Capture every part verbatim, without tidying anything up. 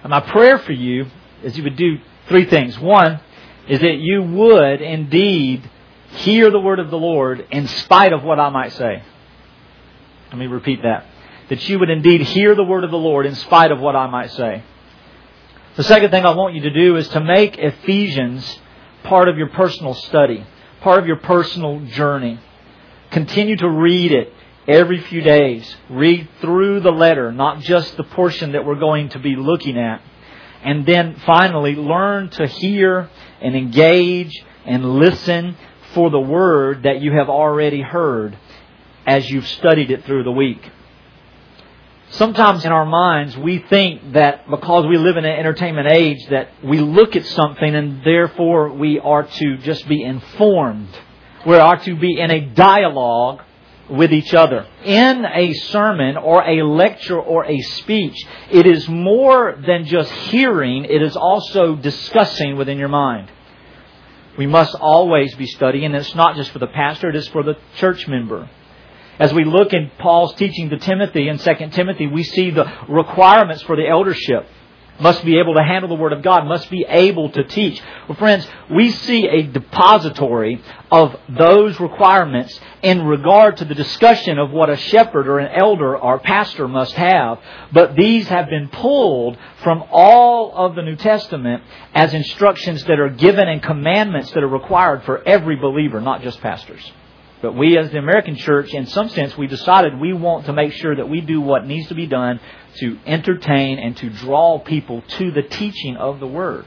And my prayer for you is you would do three things. One is that you would indeed hear the word of the Lord in spite of what I might say. Let me repeat that. That you would indeed hear the word of the Lord in spite of what I might say. The second thing I want you to do is to make Ephesians part of your personal study, part of your personal journey. Continue to read it every few days. Read through the letter, not just the portion that we're going to be looking at. And then finally, learn to hear and engage and listen for the word that you have already heard as you've studied it through the week. Sometimes in our minds we think that because we live in an entertainment age that we look at something and therefore we are to just be informed. We are to be in a dialogue with each other. In a sermon or a lecture or a speech, it is more than just hearing, it is also discussing within your mind. We must always be studying, and it's not just for the pastor, it is for the church member. As we look in Paul's teaching to Timothy in Second Timothy, we see the requirements for the eldership. Must be able to handle the Word of God. Must be able to teach. Well, friends, we see a depository of those requirements in regard to the discussion of what a shepherd or an elder or pastor must have. But these have been pulled from all of the New Testament as instructions that are given and commandments that are required for every believer, not just pastors. But we as the American church, in some sense, we decided we want to make sure that we do what needs to be done to entertain and to draw people to the teaching of the Word.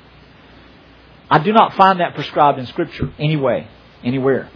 I do not find that prescribed in Scripture anyway, anywhere.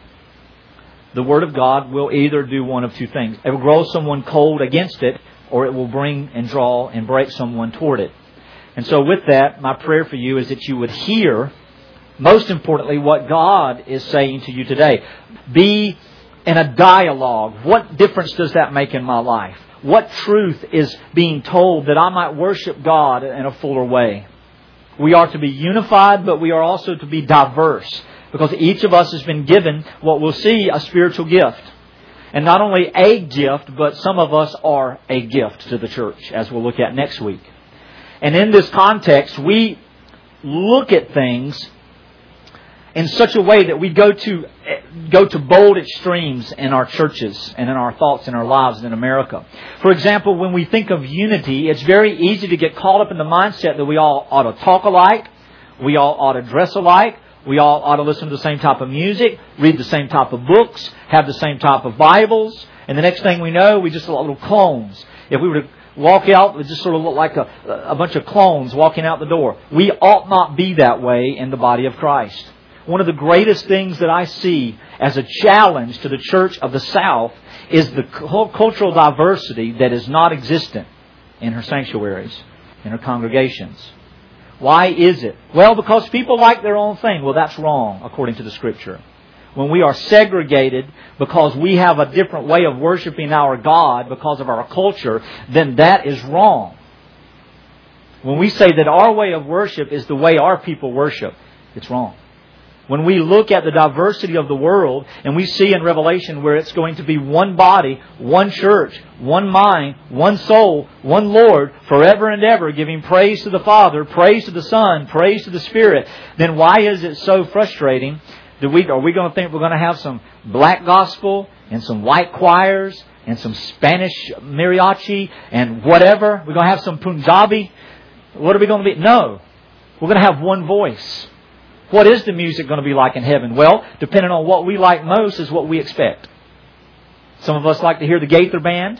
The Word of God will either do one of two things. It will grow someone cold against it, or it will bring and draw and break someone toward it. And so with that, my prayer for you is that you would hear, most importantly, what God is saying to you today. Be in a dialogue. What difference does that make in my life? What truth is being told that I might worship God in a fuller way? We are to be unified, but we are also to be diverse. Because each of us has been given what we'll see, a spiritual gift. And not only a gift, but some of us are a gift to the church, as we'll look at next week. And in this context, we look at things in such a way that we go to go to bold extremes in our churches and in our thoughts and our lives in America. For example, when we think of unity, it's very easy to get caught up in the mindset that we all ought to talk alike, we all ought to dress alike, we all ought to listen to the same type of music, read the same type of books, have the same type of Bibles, and the next thing we know, we just look like little clones. If we were to walk out, we just sort of look like a, a bunch of clones walking out the door. We ought not be that way in the body of Christ. One of the greatest things that I see as a challenge to the church of the South is the cultural diversity that is not existent in her sanctuaries, in her congregations. Why is it? Well, because people like their own thing. Well, that's wrong, according to the Scripture. When we are segregated because we have a different way of worshiping our God because of our culture, then that is wrong. When we say that our way of worship is the way our people worship, it's wrong. When we look at the diversity of the world and we see in Revelation where it's going to be one body, one church, one mind, one soul, one Lord, forever and ever, giving praise to the Father, praise to the Son, praise to the Spirit, then why is it so frustrating that we are we going to think we're going to have some black gospel and some white choirs and some Spanish mariachi and whatever? We're going to have some Punjabi? What are we going to be? No. We're going to have one voice. What is the music going to be like in heaven? Well, depending on what we like most is what we expect. Some of us like to hear the Gaither Band.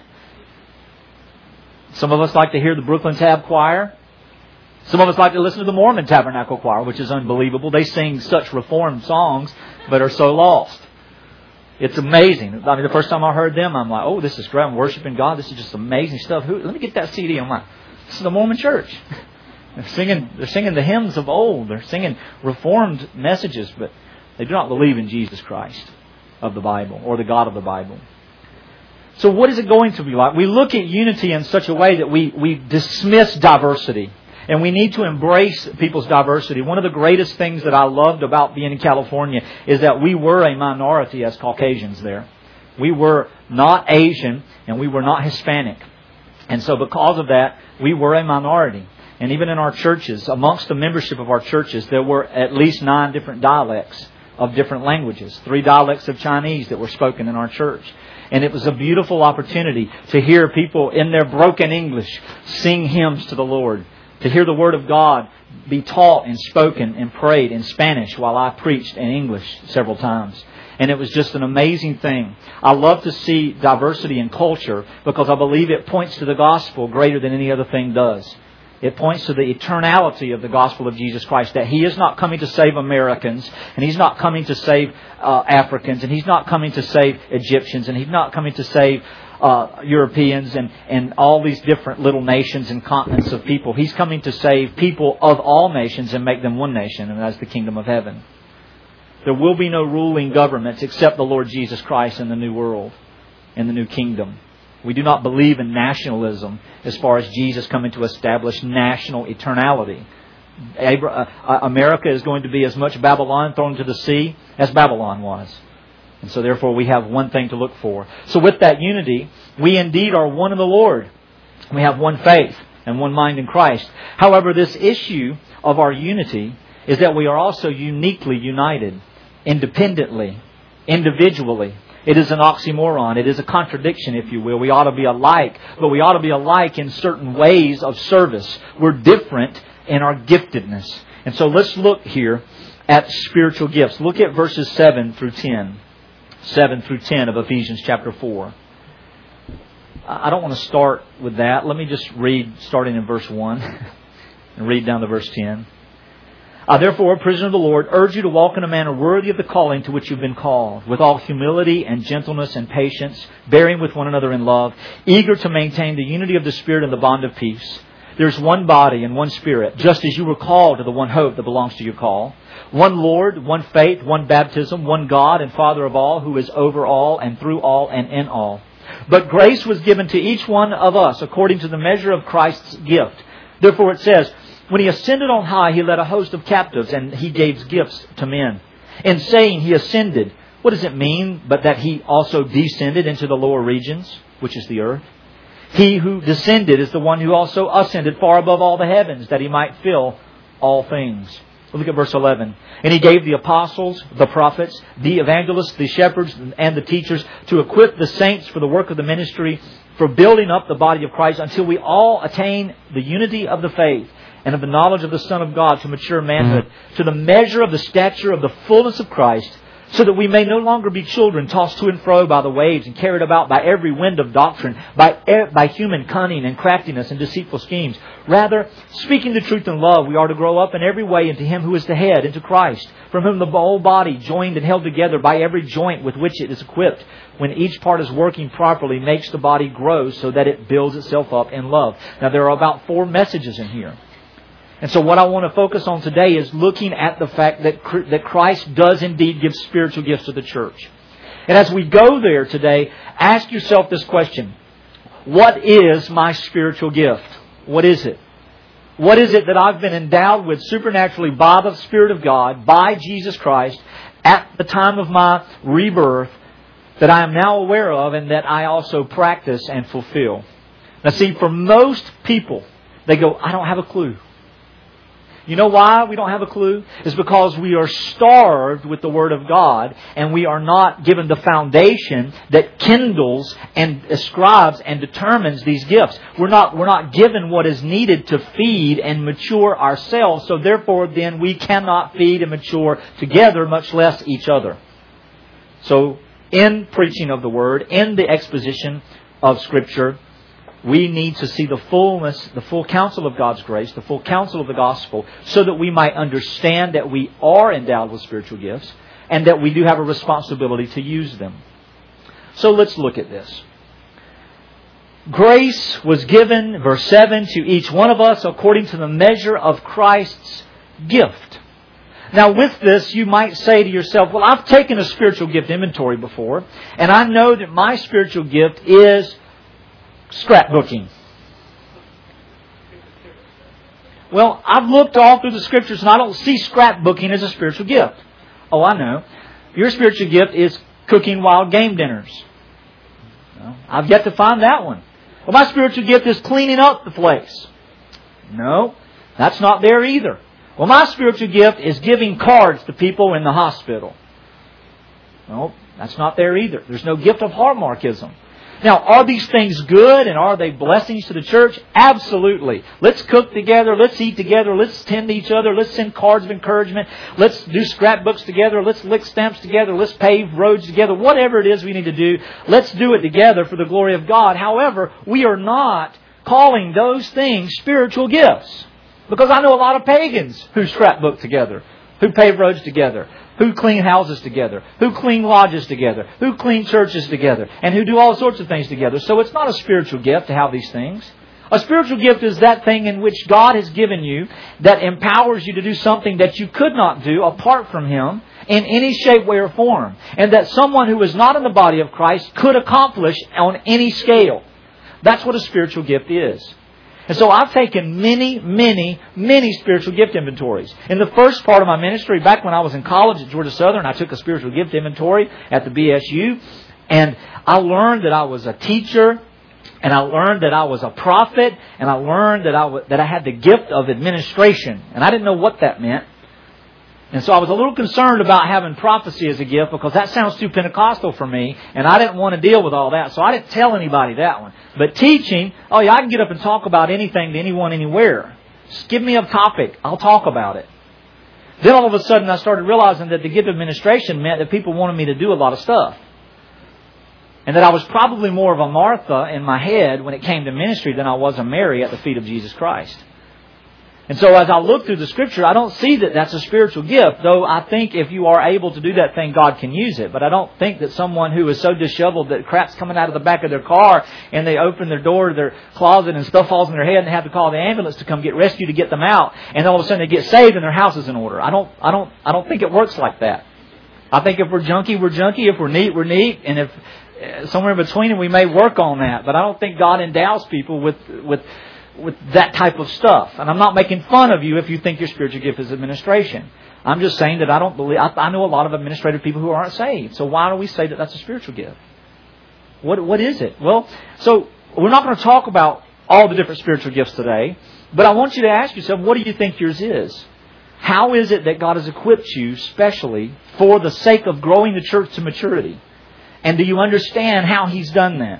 Some of us like to hear the Brooklyn Tab Choir. Some of us like to listen to the Mormon Tabernacle Choir, which is unbelievable. They sing such reformed songs, but are so lost. It's amazing. I mean, the first time I heard them, I'm like, oh, this is great. I'm worshiping God. This is just amazing stuff. Who, let me get that C D. I'm like, this is the Mormon Church. They're singing, they're singing the hymns of old. They're singing reformed messages, but they do not believe in Jesus Christ of the Bible or the God of the Bible. So what is it going to be like? We look at unity in such a way that we, we dismiss diversity. And we need to embrace people's diversity. One of the greatest things that I loved about being in California is that we were a minority as Caucasians there. We were not Asian and we were not Hispanic. And so because of that, we were a minority. And even in our churches, amongst the membership of our churches, there were at least nine different dialects of different languages. Three dialects of Chinese that were spoken in our church. And it was a beautiful opportunity to hear people in their broken English sing hymns to the Lord. To hear the Word of God be taught and spoken and prayed in Spanish while I preached in English several times. And it was just an amazing thing. I love to see diversity in culture because I believe it points to the gospel greater than any other thing does. It points to the eternality of the gospel of Jesus Christ, that He is not coming to save Americans, and He's not coming to save uh, Africans, and He's not coming to save Egyptians, and He's not coming to save uh, Europeans and, and all these different little nations and continents of people. He's coming to save people of all nations and make them one nation, and that's the kingdom of heaven. There will be no ruling governments except the Lord Jesus Christ in the new world, in the new kingdom. We do not believe in nationalism as far as Jesus coming to establish national eternality. America is going to be as much Babylon thrown into the sea as Babylon was. And so therefore we have one thing to look for. So with that unity, we indeed are one in the Lord. We have one faith and one mind in Christ. However, this issue of our unity is that we are also uniquely united, independently, individually. It is an oxymoron. It is a contradiction, if you will. We ought to be alike, but we ought to be alike in certain ways of service. We're different in our giftedness. And so let's look here at spiritual gifts. Look at verses seven through ten. seven through ten of Ephesians chapter four. I don't want to start with that. Let me just read starting in verse one and read down to verse ten. I therefore, a prisoner of the Lord, urge you to walk in a manner worthy of the calling to which you've been called, with all humility and gentleness and patience, bearing with one another in love, eager to maintain the unity of the Spirit and the bond of peace. There's one body and one Spirit, just as you were called to the one hope that belongs to your call. One Lord, one faith, one baptism, one God and Father of all, who is over all and through all and in all. But grace was given to each one of us according to the measure of Christ's gift. Therefore it says, when He ascended on high, He led a host of captives, and He gave gifts to men. In saying He ascended, what does it mean but that He also descended into the lower regions, which is the earth? He who descended is the one who also ascended far above all the heavens, that He might fill all things. Look at verse eleven. And He gave the apostles, the prophets, the evangelists, the shepherds, and the teachers to equip the saints for the work of the ministry, for building up the body of Christ, until we all attain the unity of the faith and of the knowledge of the Son of God, to mature manhood, to the measure of the stature of the fullness of Christ, so that we may no longer be children, tossed to and fro by the waves and carried about by every wind of doctrine, by by human cunning and craftiness and deceitful schemes. Rather, speaking the truth in love, we are to grow up in every way into Him who is the head, into Christ, from whom the whole body, joined and held together by every joint with which it is equipped, when each part is working properly, makes the body grow so that it builds itself up in love. Now, there are about four messages in here. And so what I want to focus on today is looking at the fact that that Christ does indeed give spiritual gifts to the church. And as we go there today, ask yourself this question. What is my spiritual gift? What is it? What is it that I've been endowed with supernaturally by the Spirit of God, by Jesus Christ, at the time of my rebirth, that I am now aware of and that I also practice and fulfill? Now see, for most people, they go, I don't have a clue. You know why we don't have a clue? It's because we are starved with the Word of God, and we are not given the foundation that kindles and ascribes and determines these gifts. We're not, we're not given what is needed to feed and mature ourselves, so therefore then we cannot feed and mature together, much less each other. So in preaching of the Word, in the exposition of Scripture, we need to see the fullness, the full counsel of God's grace, the full counsel of the gospel, so that we might understand that we are endowed with spiritual gifts and that we do have a responsibility to use them. So let's look at this. Grace was given, verse seven, to each one of us according to the measure of Christ's gift. Now with this, you might say to yourself, well, I've taken a spiritual gift inventory before, and I know that my spiritual gift is scrapbooking. Well, I've looked all through the Scriptures and I don't see scrapbooking as a spiritual gift. Oh, I know. Your spiritual gift is cooking wild game dinners. No, I've yet to find that one. Well, my spiritual gift is cleaning up the place. No. That's not there either. Well, my spiritual gift is giving cards to people in the hospital. No, that's not there either. There's no gift of Hallmarkism. Now, are these things good and are they blessings to the church? Absolutely. Let's cook together. Let's eat together. Let's tend to each other. Let's send cards of encouragement. Let's do scrapbooks together. Let's lick stamps together. Let's pave roads together. Whatever it is we need to do, let's do it together for the glory of God. However, we are not calling those things spiritual gifts. Because I know a lot of pagans who scrapbook together, who pave roads together, who clean houses together, who clean lodges together, who clean churches together, and who do all sorts of things together. So it's not a spiritual gift to have these things. A spiritual gift is that thing in which God has given you that empowers you to do something that you could not do apart from Him in any shape, way, or form. And that someone who is not in the body of Christ could accomplish on any scale. That's what a spiritual gift is. And so I've taken many, many, many spiritual gift inventories. In the first part of my ministry, back when I was in college at Georgia Southern, I took a spiritual gift inventory at the B S U. And I learned that I was a teacher. And I learned that I was a prophet. And I learned that I, w- that I had the gift of administration. And I didn't know what that meant. And so I was a little concerned about having prophecy as a gift because that sounds too Pentecostal for me. And I didn't want to deal with all that. So I didn't tell anybody that one. But teaching, oh yeah, I can get up and talk about anything to anyone, anywhere. Just give me a topic. I'll talk about it. Then all of a sudden I started realizing that the gift of administration meant that people wanted me to do a lot of stuff. And that I was probably more of a Martha in my head when it came to ministry than I was a Mary at the feet of Jesus Christ. And so as I look through the Scripture, I don't see that that's a spiritual gift. Though I think if you are able to do that thing, God can use it. But I don't think that someone who is so disheveled that crap's coming out of the back of their car and they open their door to their closet and stuff falls in their head and they have to call the ambulance to come get rescue to get them out. And all of a sudden they get saved and their house is in order. I don't, I don't, I don't think it works like that. I think if we're junky, we're junky. If we're neat, we're neat. And if uh, somewhere in between, we may work on that. But I don't think God endows people with, with, with that type of stuff. And I'm not making fun of you if you think your spiritual gift is administration. I'm just saying that I don't believe, I, I know a lot of administrative people who aren't saved. So why do we say that that's a spiritual gift? What, what is it? Well, so we're not going to talk about all the different spiritual gifts today, but I want you to ask yourself, what do you think yours is? How is it that God has equipped you specially for the sake of growing the church to maturity? And do you understand how He's done that?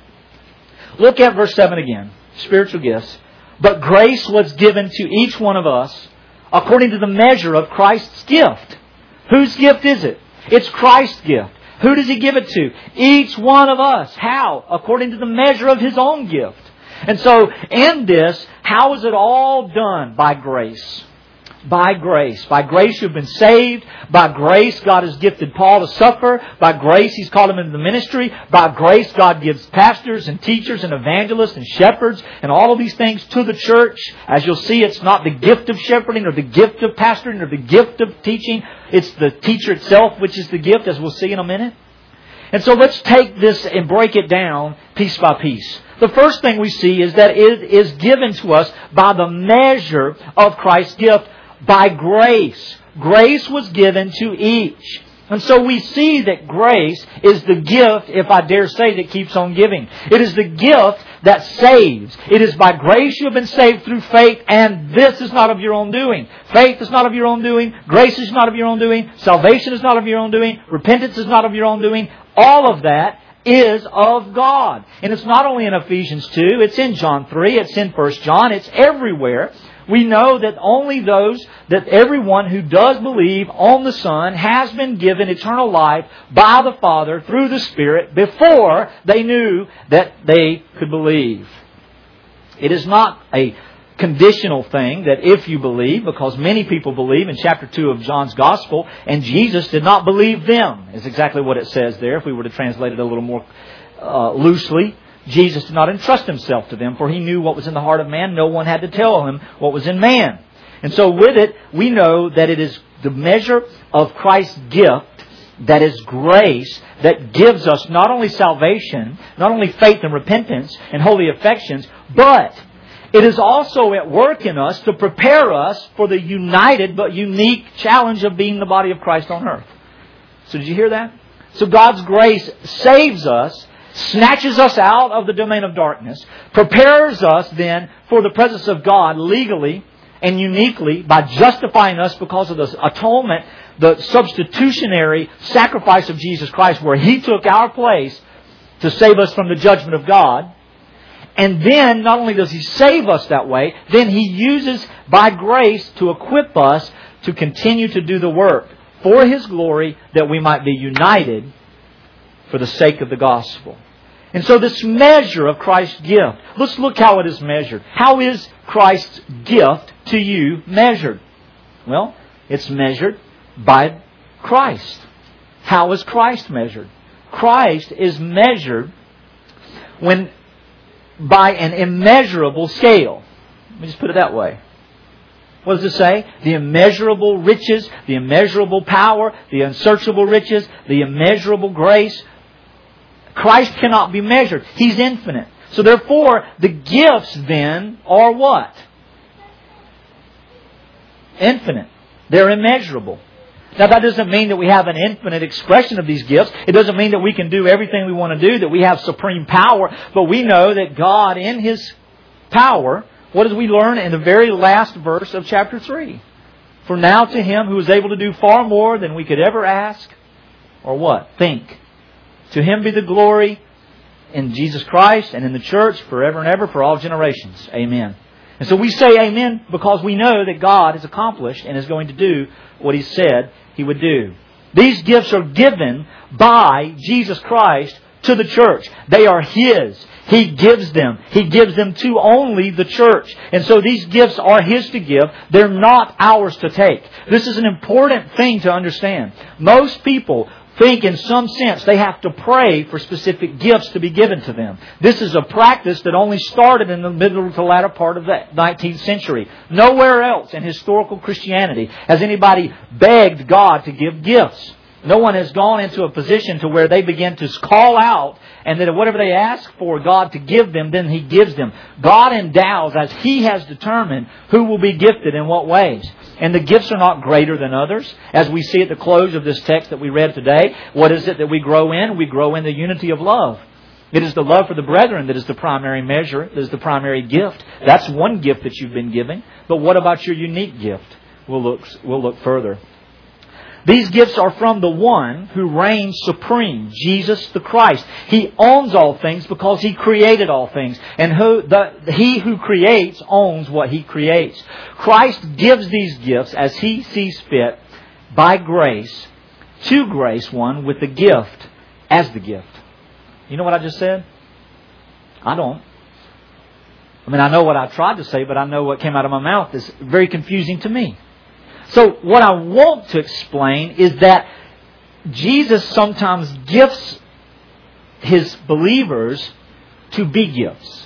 Look at verse seven again. Spiritual gifts. But grace was given to each one of us according to the measure of Christ's gift. Whose gift is it? It's Christ's gift. Who does He give it to? Each one of us. How? According to the measure of His own gift. And so in this, how is it all done? By grace. By grace. By grace you've been saved. By grace God has gifted Paul to suffer. By grace He's called him into the ministry. By grace God gives pastors and teachers and evangelists and shepherds and all of these things to the church. As you'll see, it's not the gift of shepherding or the gift of pastoring or the gift of teaching. It's the teacher itself which is the gift, as we'll see in a minute. And so let's take this and break it down piece by piece. The first thing we see is that it is given to us by the measure of Christ's gift. By grace. Grace was given to each. And so we see that grace is the gift, if I dare say, that keeps on giving. It is the gift that saves. It is by grace you have been saved through faith, and this is not of your own doing. Faith is not of your own doing. Grace is not of your own doing. Salvation is not of your own doing. Repentance is not of your own doing. All of that is of God. And it's not only in Ephesians two, it's in John three, it's in First John, it's everywhere. We know that only those, that everyone who does believe on the Son has been given eternal life by the Father through the Spirit before they knew that they could believe. It is not a conditional thing that if you believe, because many people believe in chapter two of John's Gospel, and Jesus did not believe them, is exactly what it says there, if we were to translate it a little more uh, loosely. Jesus did not entrust Himself to them, for He knew what was in the heart of man. No one had to tell Him what was in man. And so with it, we know that it is the measure of Christ's gift, that is grace, that gives us not only salvation, not only faith and repentance and holy affections, but it is also at work in us to prepare us for the united but unique challenge of being the body of Christ on earth. So did you hear that? So God's grace saves us, snatches us out of the domain of darkness, prepares us then for the presence of God legally and uniquely by justifying us because of the atonement, the substitutionary sacrifice of Jesus Christ, where He took our place to save us from the judgment of God. And then, not only does He save us that way, then He uses by grace to equip us to continue to do the work for His glory, that we might be united for the sake of the gospel. And so this measure of Christ's gift, let's look how it is measured. How is Christ's gift to you measured? Well, it's measured by Christ. How is Christ measured? Christ is measured when by an immeasurable scale. Let me just put it that way. What does it say? The immeasurable riches, the immeasurable power, the unsearchable riches, the immeasurable grace. Christ cannot be measured. He's infinite. So therefore, the gifts then are what? Infinite. They're immeasurable. Now that doesn't mean that we have an infinite expression of these gifts. It doesn't mean that we can do everything we want to do, that we have supreme power. But we know that God in His power, what does we learn in the very last verse of chapter three? For now to Him who is able to do far more than we could ever ask or what? Think. To Him be the glory in Jesus Christ and in the church forever and ever for all generations. Amen. And so we say amen because we know that God has accomplished and is going to do what He said He would do. These gifts are given by Jesus Christ to the church. They are His. He gives them. He gives them to only the church. And so these gifts are His to give. They're not ours to take. This is an important thing to understand. Most people think in some sense they have to pray for specific gifts to be given to them. This is a practice that only started in the middle to latter part of the nineteenth century. Nowhere else in historical Christianity has anybody begged God to give gifts. No one has gone into a position to where they begin to call out, and that whatever they ask for God to give them, then He gives them. God endows as He has determined who will be gifted in what ways. And the gifts are not greater than others. As we see at the close of this text that we read today, what is it that we grow in? We grow in the unity of love. It is the love for the brethren that is the primary measure, that is the primary gift. That's one gift that you've been given. But what about your unique gift? We'll look, we'll look further. These gifts are from the one who reigns supreme, Jesus the Christ. He owns all things because He created all things. And who, the, He who creates owns what He creates. Christ gives these gifts as He sees fit by grace, to grace one with the gift as the gift. You know what I just said? I don't. I mean, I know what I tried to say, but I know what came out of my mouth is very confusing to me. So what I want to explain is that Jesus sometimes gifts His believers to be gifts.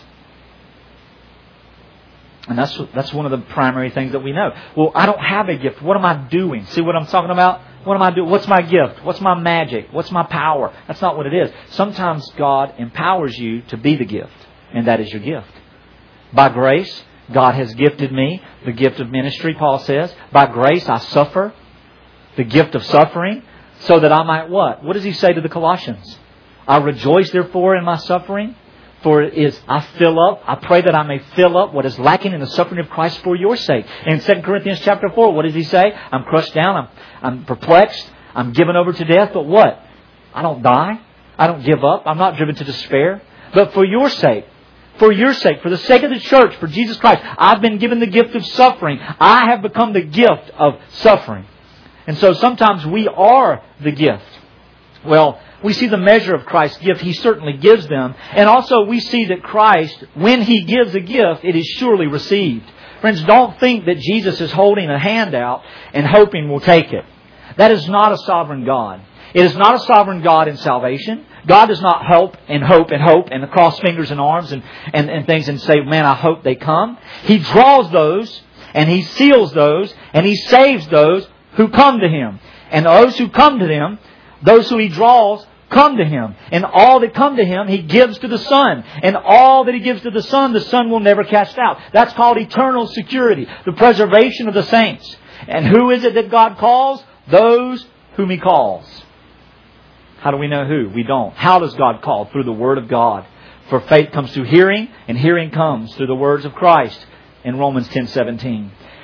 And that's that's one of the primary things that we know. Well, I don't have a gift. What am I doing? See what I'm talking about? What am I doing? What's my gift? What's my magic? What's my power? That's not what it is. Sometimes God empowers you to be the gift. And that is your gift. By grace, God has gifted me the gift of ministry, Paul says. By grace I suffer, the gift of suffering, so that I might what? What does he say to the Colossians? I rejoice therefore in my suffering, for it is I fill up, I pray that I may fill up what is lacking in the suffering of Christ for your sake. And in Second Corinthians chapter four, what does he say? I'm crushed down, I'm, I'm perplexed, I'm given over to death, but what? I don't die. I don't give up. I'm not driven to despair. But for your sake, For your sake, for the sake of the church, for Jesus Christ, I've been given the gift of suffering. I have become the gift of suffering. And so sometimes we are the gift. Well, we see the measure of Christ's gift. He certainly gives them. And also we see that Christ, when He gives a gift, it is surely received. Friends, don't think that Jesus is holding a hand out and hoping we'll take it. That is not a sovereign God. It is not a sovereign God in salvation. God does not help and hope and hope and cross fingers and arms and, and, and things and say, man, I hope they come. He draws those and He seals those and He saves those who come to Him. And those who come to Him, those who He draws, come to Him. And all that come to Him, He gives to the Son. And all that He gives to the Son, the Son will never cast out. That's called eternal security, the preservation of the saints. And who is it that God calls? Those whom He calls. How do we know who? We don't. How does God call? Through the Word of God. For faith comes through hearing, and hearing comes through the words of Christ in Romans ten seventeen.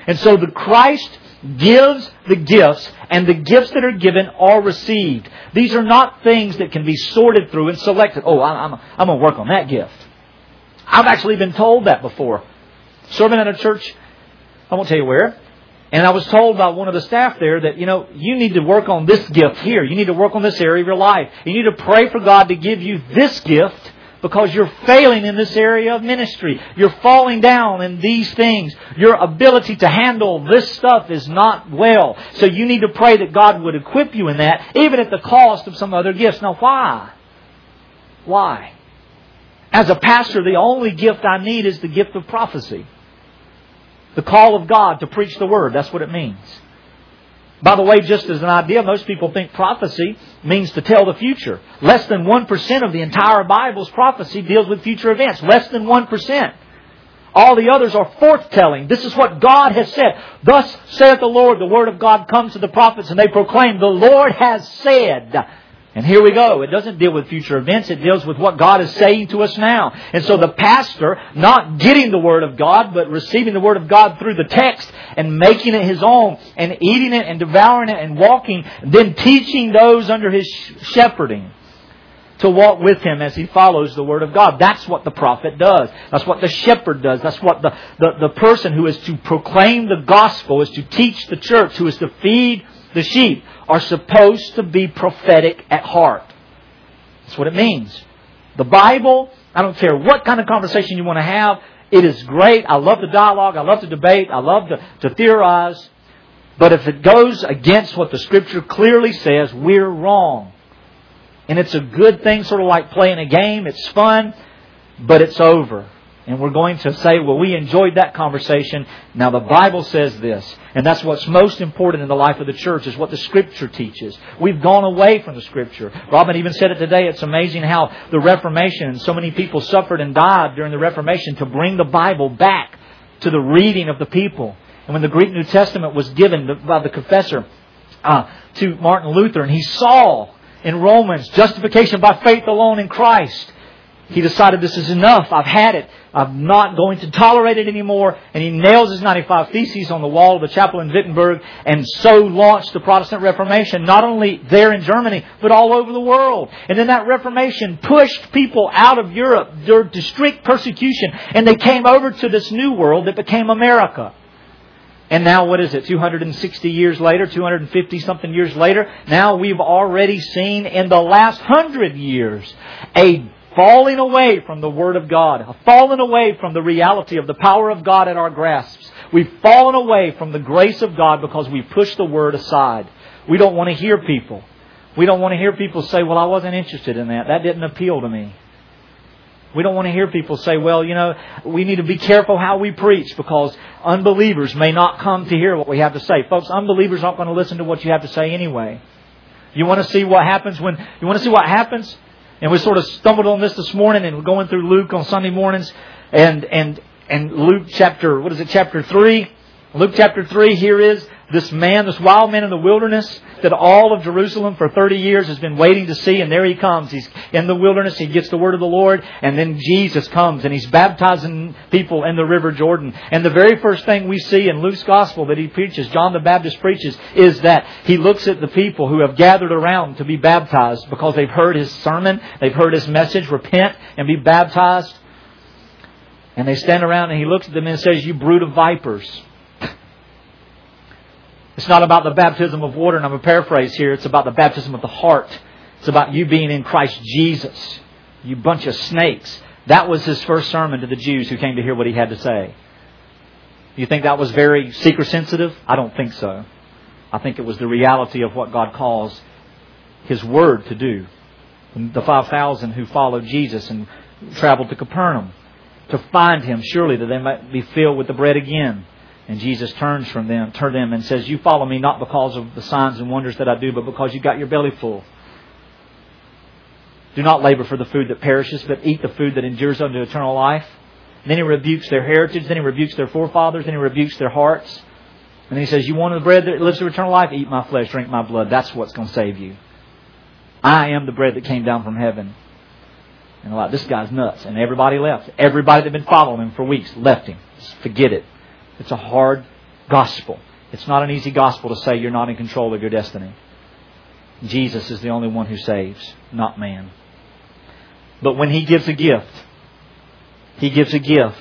And so the Christ gives the gifts, and the gifts that are given are received. These are not things that can be sorted through and selected. Oh, I'm, I'm, I'm going to work on that gift. I've actually been told that before. Serving at a church, I won't tell you where, and I was told by one of the staff there that, you know, you need to work on this gift here. You need to work on this area of your life. You need to pray for God to give you this gift because you're failing in this area of ministry. You're falling down in these things. Your ability to handle this stuff is not well. So you need to pray that God would equip you in that, even at the cost of some other gifts. Now, why? Why? As a pastor, the only gift I need is the gift of prophecy. The call of God to preach the Word. That's what it means. By the way, just as an idea, most people think prophecy means to tell the future. Less than one percent of the entire Bible's prophecy deals with future events. Less than one percent. All the others are forthtelling. This is what God has said. Thus saith the Lord. The Word of God comes to the prophets and they proclaim, the Lord has said. And here we go. It doesn't deal with future events. It deals with what God is saying to us now. And so the pastor, not getting the Word of God, but receiving the Word of God through the text and making it his own and eating it and devouring it and walking, then teaching those under his shepherding to walk with him as he follows the Word of God. That's what the prophet does. That's what the shepherd does. That's what the, the, the person who is to proclaim the gospel, is to teach the church, who is to feed the sheep, are supposed to be prophetic at heart. That's what it means. The Bible, I don't care what kind of conversation you want to have, it is great. I love the dialogue. I love to debate. I love to, to theorize. But if it goes against what the Scripture clearly says, we're wrong. And it's a good thing, sort of like playing a game. It's fun, but it's over. And we're going to say, well, we enjoyed that conversation. Now the Bible says this. And that's what's most important in the life of the church, is what the Scripture teaches. We've gone away from the Scripture. Robin even said it today. It's amazing how the Reformation, and so many people suffered and died during the Reformation to bring the Bible back to the reading of the people. And when the Greek New Testament was given by the confessor uh, to Martin Luther, and he saw in Romans justification by faith alone in Christ, he decided, this is enough. I've had it. I'm not going to tolerate it anymore. And he nails his ninety-five Theses on the wall of the chapel in Wittenberg, and so launched the Protestant Reformation, not only there in Germany, but all over the world. And then that Reformation pushed people out of Europe to strict persecution, and they came over to this new world that became America. And now what is it? two hundred sixty years later, two hundred fifty something years later, now we've already seen in the last hundred years a falling away from the Word of God. A falling away from the reality of the power of God at our grasps. We've fallen away from the grace of God because we pushed the Word aside. We don't want to hear people. We don't want to hear people say, well, I wasn't interested in that. That didn't appeal to me. We don't want to hear people say, well, you know, we need to be careful how we preach because unbelievers may not come to hear what we have to say. Folks, unbelievers aren't going to listen to what you have to say anyway. You want to see what happens when, you want to see what happens? And we sort of stumbled on this this morning, and we're going through Luke on Sunday mornings. And and and Luke chapter, what is it, chapter three? Luke chapter three, here is this man, this wild man in the wilderness that all of Jerusalem for thirty years has been waiting to see. And there he comes. He's in the wilderness. He gets the word of the Lord. And then Jesus comes and he's baptizing people in the river Jordan. And the very first thing we see in Luke's gospel that he preaches, John the Baptist preaches, is that he looks at the people who have gathered around to be baptized because they've heard his sermon. They've heard his message, repent and be baptized. And they stand around and he looks at them and says, you brood of vipers. It's not about the baptism of water, and I'm going to paraphrase here. It's about the baptism of the heart. It's about you being in Christ Jesus. You bunch of snakes. That was his first sermon to the Jews who came to hear what he had to say. You think that was very seeker sensitive? I don't think so. I think it was the reality of what God calls His Word to do. The five thousand who followed Jesus and traveled to Capernaum to find Him, surely that they might be filled with the bread again. And Jesus turns from them, turn them and says, you follow me not because of the signs and wonders that I do, but because you got your belly full. Do not labor for the food that perishes, but eat the food that endures unto eternal life. And then He rebukes their heritage, then He rebukes their forefathers, then He rebukes their hearts. And then He says, you want the bread that lives to eternal life? Eat my flesh, drink my blood. That's what's going to save you. I am the bread that came down from heaven. And like, this guy's nuts. And everybody left. Everybody that had been following Him for weeks left Him. Just forget it. It's a hard gospel. It's not an easy gospel to say you're not in control of your destiny. Jesus is the only one who saves, not man. But when He gives a gift, He gives a gift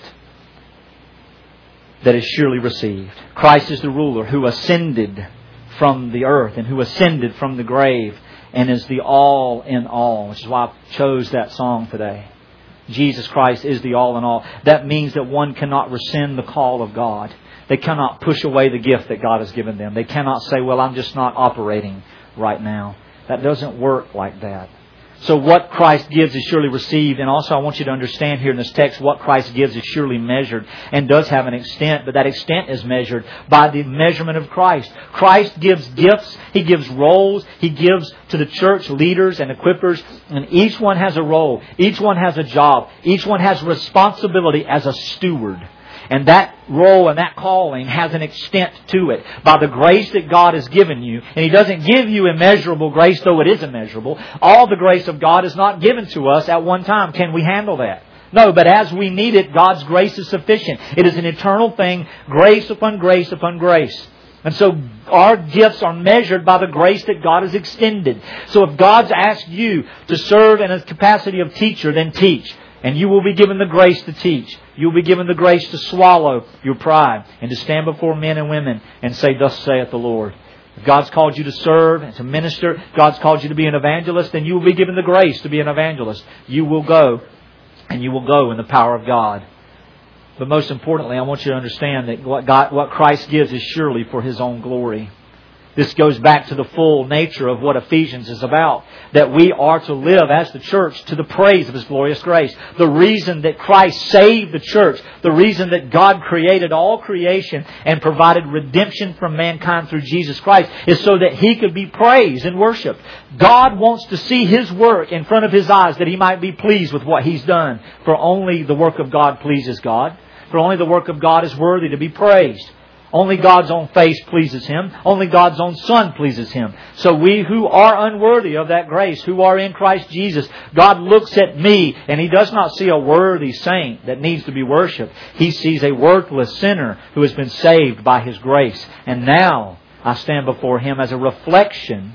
that is surely received. Christ is the ruler who ascended from the earth and who ascended from the grave and is the all in all, which is why I chose that song today. Jesus Christ is the all in all. That means that one cannot rescind the call of God. They cannot push away the gift that God has given them. They cannot say, well, I'm just not operating right now. That doesn't work like that. So what Christ gives is surely received. And also I want you to understand here in this text, what Christ gives is surely measured and does have an extent. But that extent is measured by the measurement of Christ. Christ gives gifts. He gives roles. He gives to the church leaders and equippers. And each one has a role. Each one has a job. Each one has responsibility as a steward. And that role and that calling has an extent to it. By the grace that God has given you. And He doesn't give you immeasurable grace, though it is immeasurable. All the grace of God is not given to us at one time. Can we handle that? No, but as we need it, God's grace is sufficient. It is an eternal thing. Grace upon grace upon grace. And so our gifts are measured by the grace that God has extended. So if God's asked you to serve in a capacity of teacher, then teach. And you will be given the grace to teach. You will be given the grace to swallow your pride and to stand before men and women and say, thus saith the Lord. If God's called you to serve and to minister, God's called you to be an evangelist, then you will be given the grace to be an evangelist. You will go, and you will go in the power of God. But most importantly, I want you to understand that what God, what Christ gives is surely for His own glory. This goes back to the full nature of what Ephesians is about. That we are to live as the church to the praise of His glorious grace. The reason that Christ saved the church, the reason that God created all creation and provided redemption from mankind through Jesus Christ is so that He could be praised and worshipped. God wants to see His work in front of His eyes that He might be pleased with what He's done. For only the work of God pleases God. For only the work of God is worthy to be praised. Only God's own face pleases Him. Only God's own Son pleases Him. So we who are unworthy of that grace, who are in Christ Jesus, God looks at me and He does not see a worthy saint that needs to be worshipped. He sees a worthless sinner who has been saved by His grace. And now I stand before Him as a reflection,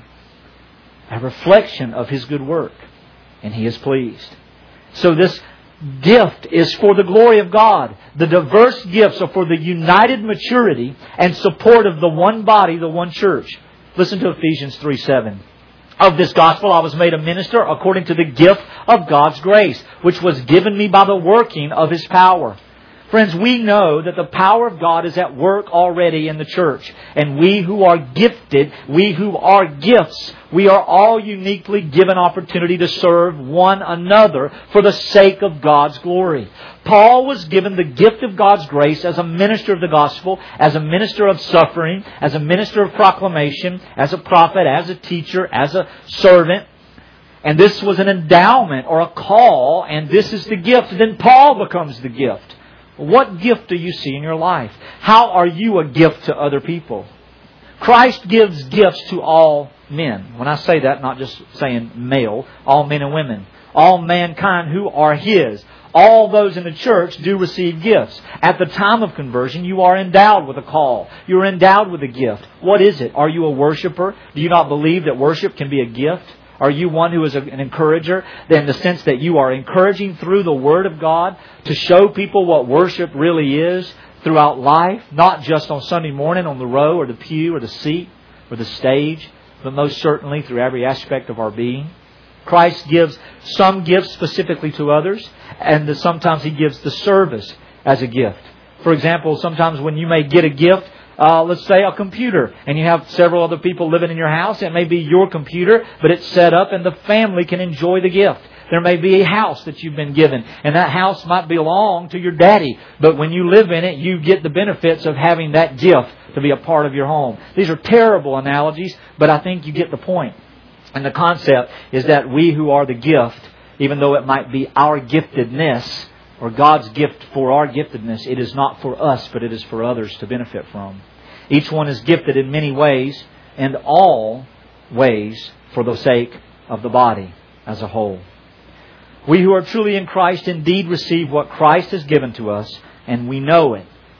a reflection of His good work. And He is pleased. So this gift is for the glory of God. The diverse gifts are for the united maturity and support of the one body, the one church. Listen to Ephesians three seven. Of this gospel I was made a minister according to the gift of God's grace, which was given me by the working of His power. Friends, we know that the power of God is at work already in the church. And we who are gifted, we who are gifts, we are all uniquely given opportunity to serve one another for the sake of God's glory. Paul was given the gift of God's grace as a minister of the gospel, as a minister of suffering, as a minister of proclamation, as a prophet, as a teacher, as a servant. And this was an endowment or a call, and this is the gift. Then Paul becomes the gift. What gift do you see in your life? How are you a gift to other people? Christ gives gifts to all men. When I say that, not just saying male, all men and women. All mankind who are His. All those in the church do receive gifts. At the time of conversion, you are endowed with a call. You are endowed with a gift. What is it? Are you a worshiper? Do you not believe that worship can be a gift? Are you one who is an encourager? In the sense that you are encouraging through the Word of God to show people what worship really is throughout life, not just on Sunday morning on the row or the pew or the seat or the stage, but most certainly through every aspect of our being. Christ gives some gifts specifically to others, and sometimes He gives the service as a gift. For example, sometimes when you may get a gift, Uh, let's say a computer, and you have several other people living in your house. It may be your computer, but it's set up and the family can enjoy the gift. There may be a house that you've been given, and that house might belong to your daddy. But when you live in it, you get the benefits of having that gift to be a part of your home. These are terrible analogies, but I think you get the point. And the concept is that we who are the gift, even though it might be our giftedness, or God's gift for our giftedness, it is not for us, but it is for others to benefit from. Each one is gifted in many ways, and all ways for the sake of the body as a whole. We who are truly in Christ indeed receive what Christ has given to us, and we know it.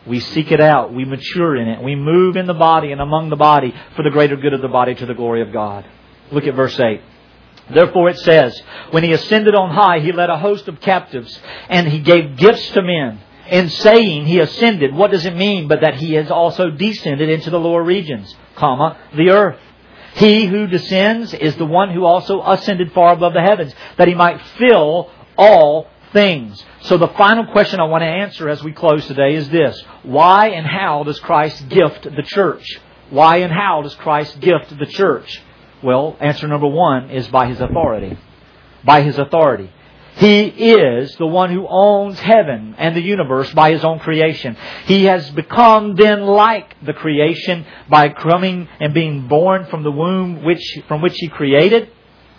We seek it out. We mature in it. We move in the body and among the body for the greater good of the body to the glory of God. Look at verse eight. Therefore it says, when He ascended on high, He led a host of captives, and He gave gifts to men. In saying He ascended, what does it mean but that He has also descended into the lower regions, comma, the earth? He who descends is the one who also ascended far above the heavens, that He might fill all things. So the final question I want to answer as we close today is this. Why and how does Christ gift the church? Why and how does Christ gift the church? Well, answer number one is by His authority. By His authority. He is the one who owns heaven and the universe by His own creation. He has become then like the creation by coming and being born from the womb which from which He created.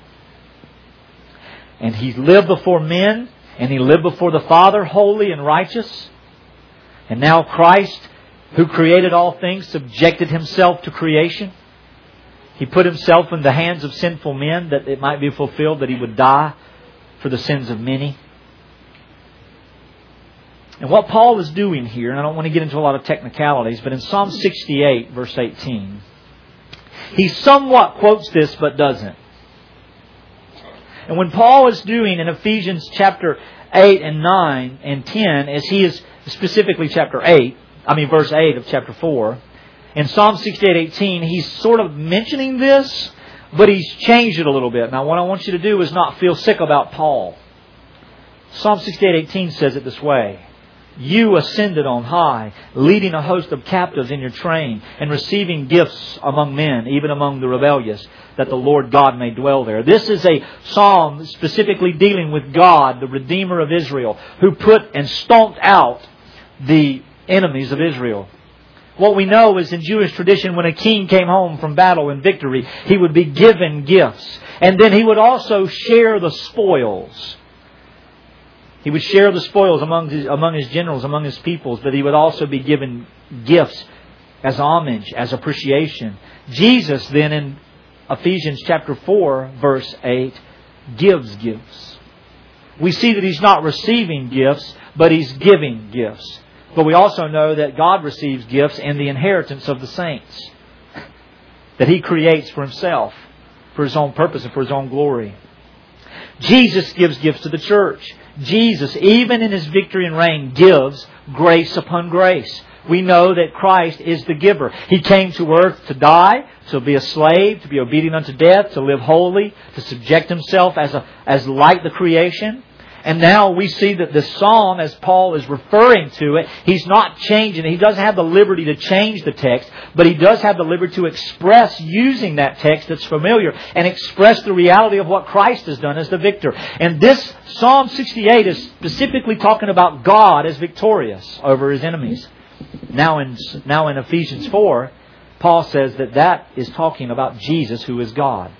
And He lived before men, and He lived before the Father, holy and righteous. And now Christ, who created all things, subjected Himself to creation. He put Himself in the hands of sinful men that it might be fulfilled that He would die for the sins of many. And what Paul is doing here, and I don't want to get into a lot of technicalities, but in Psalm sixty-eight, verse eighteen, he somewhat quotes this but doesn't. And when Paul is doing in Ephesians chapter eight and nine and ten, as he is specifically chapter eight, I mean verse eight of chapter four, in Psalm sixty-eight eighteen, he's sort of mentioning this, but he's changed it a little bit. Now what I want you to do is not feel sick about Paul. Psalm sixty-eight eighteen says it this way. You ascended on high, leading a host of captives in your train, and receiving gifts among men, even among the rebellious, that the Lord God may dwell there. This is a psalm specifically dealing with God, the Redeemer of Israel, who put and stomped out the enemies of Israel. What we know is in Jewish tradition, when a king came home from battle and victory, he would be given gifts. And then he would also share the spoils. He would share the spoils among his, among his generals, among his peoples, but he would also be given gifts as homage, as appreciation. Jesus then in Ephesians chapter four, verse eight, gives gifts. We see that He's not receiving gifts, but He's giving gifts. But we also know that God receives gifts in the inheritance of the saints that He creates for Himself, for His own purpose and for His own glory. Jesus gives gifts to the church. Jesus, even in His victory and reign, gives grace upon grace. We know that Christ is the giver. He came to earth to die, to be a slave, to be obedient unto death, to live holy, to subject Himself as a, as like the creation. And now we see that the psalm, as Paul is referring to it, he's not changing it. He doesn't have the liberty to change the text, but he does have the liberty to express using that text that's familiar and express the reality of what Christ has done as the victor. And this Psalm sixty-eight is specifically talking about God as victorious over His enemies. Now in, now in Ephesians four, Paul says that that is talking about Jesus who is God.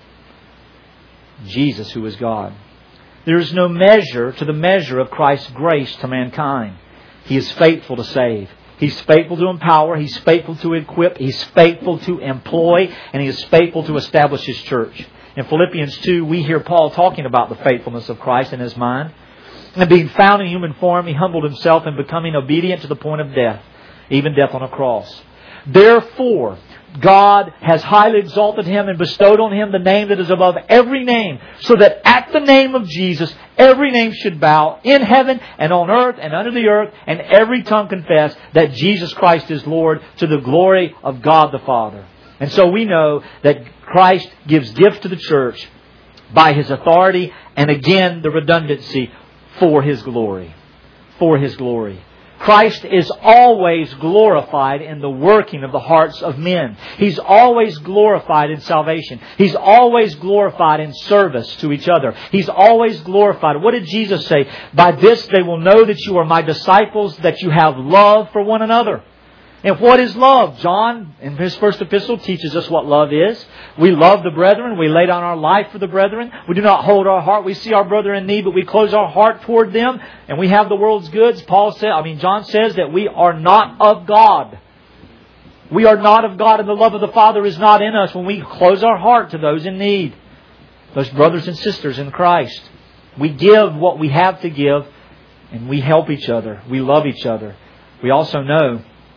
Jesus who is God. There is no measure to the measure of Christ's grace to mankind. He is faithful to save. He's faithful to empower. He's faithful to equip. He's faithful to employ. And He is faithful to establish His church. In Philippians two, we hear Paul talking about the faithfulness of Christ in his mind. And being found in human form, He humbled Himself and becoming obedient to the point of death, even death on a cross. Therefore, God has highly exalted Him and bestowed on Him the name that is above every name, so that at the name of Jesus, every name should bow in heaven and on earth and under the earth, and every tongue confess that Jesus Christ is Lord, to the glory of God the Father. And so we know that Christ gives gift to the church by His authority, and again the redundancy, for His glory. For His glory. Christ is always glorified in the working of the hearts of men. He's always glorified in salvation. He's always glorified in service to each other. He's always glorified. What did Jesus say? By this they will know that you are My disciples, that you have love for one another. And what is love? John, in his first epistle, teaches us what love is. We love the brethren. We lay down our life for the brethren. We do not hold our heart. We see our brother in need, but we close our heart toward them. And we have the world's goods. Paul said, I mean, John says that we are not of God. We are not of God, and the love of the Father is not in us when we close our heart to those in need. Those brothers and sisters in Christ. We give what we have to give, and we help each other. We love each other. We also know